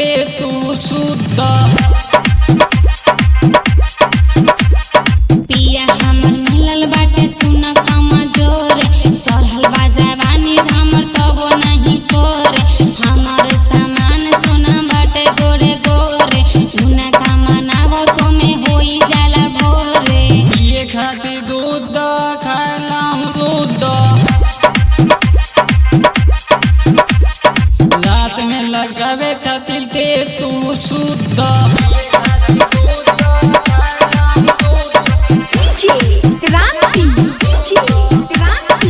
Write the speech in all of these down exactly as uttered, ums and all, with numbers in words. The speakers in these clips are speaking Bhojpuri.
ते तू शुद्ध। पिया हमर मिलल बाटे सुन कमजोर, चढ़ल बा जवानी हमर तबो नहीं कोरे। हमर सामान सोना बाटे गोरे गोरे, उना का मनावो तो में होई जाला भोरे। पिए खातिर दूध खालाम दूध, रात में लगावे खातिर ते तू शुद्ध। क्रांति क्रांति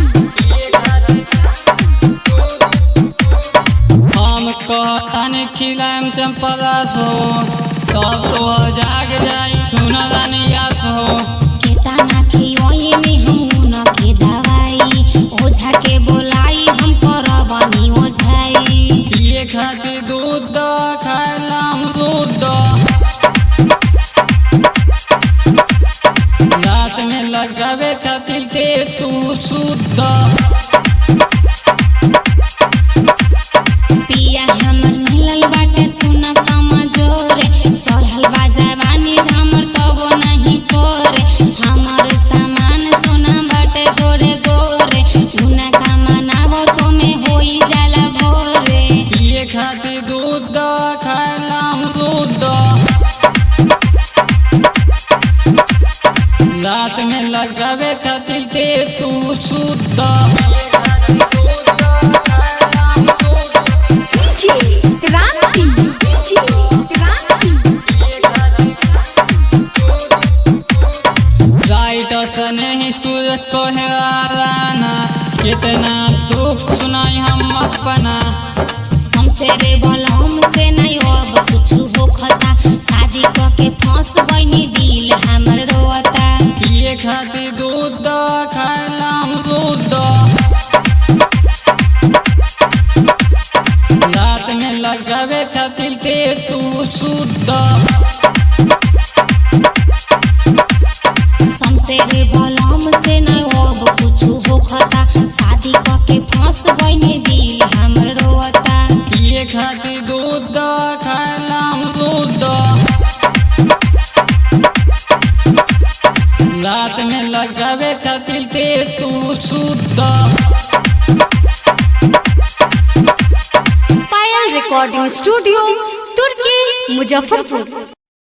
हम कहतानी खिलाम चंपला सो, तब तो जाग जाई सुना रानियास हो। केतना खियोई में हम न के दवाई, ओझा के बोलाई हम करबनी ओझाई। पिए खातिर दूध खालाम दूध, रात में लगावे खातिर ते तू शुद्ध। पिया हमर मिलल बाटे सुन कमजोर, चढ़ल बा जवानी हमर तबो नहीं कोरे। हमर सामान सोना बाटे गोरे गोरे, उना का मनावो तो में होई जाला भोरे। पिए खातिर दूध खालाम दूध, रात में लगावे खातिर ते तू शुद्ध। क्रांति क्रांति राइट सने ही सूरज को हेराना, कितना दुख सुनाई हम अपना। समसेरे बलम से नहीं अब कुछ होखता, शादी करके फंस गईनी दिल हमर रोता। पिए खातिर दूध खालाम दूध, रात में लगावे खातिर ते तू शुद्ध। समसेरे बलम से नहीं अब कुछ होखता, शादी करके फंस गईनी दिल हमर रोता। पिए खातिर दूध खालाम दूध, रात में लगावे खातिर ते तू शुद्ध। पायल रिकॉर्डिंग स्टूडियो तुर्की मुजफ्फरपुर।